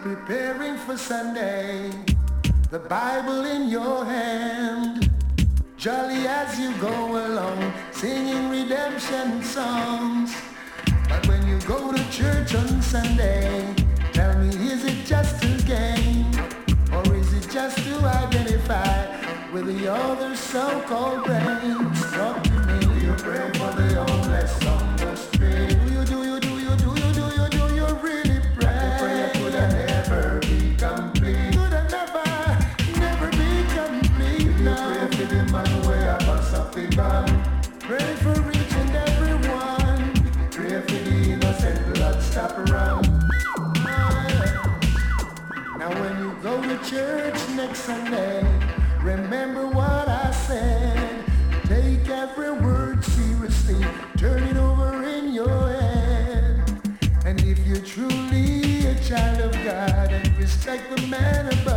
preparing for Sunday, the Bible in your hand, jolly as you go along, singing redemption songs. But when you go to church on Sunday, tell me, is it just a game, or is it just to identify with the other so-called brains? Talk to me. Do you pray for the homeless on the street? Do you really pray? The prayer could never be complete. Could never be complete. Do you pray for the man where I bust up the gun? Pray for each and every one. Pray for the innocent blood stop around. Now when you go to church next Sunday, remember what I said. Take every word seriously, turn it over in your head. And if you're truly a child of God and respect the man above,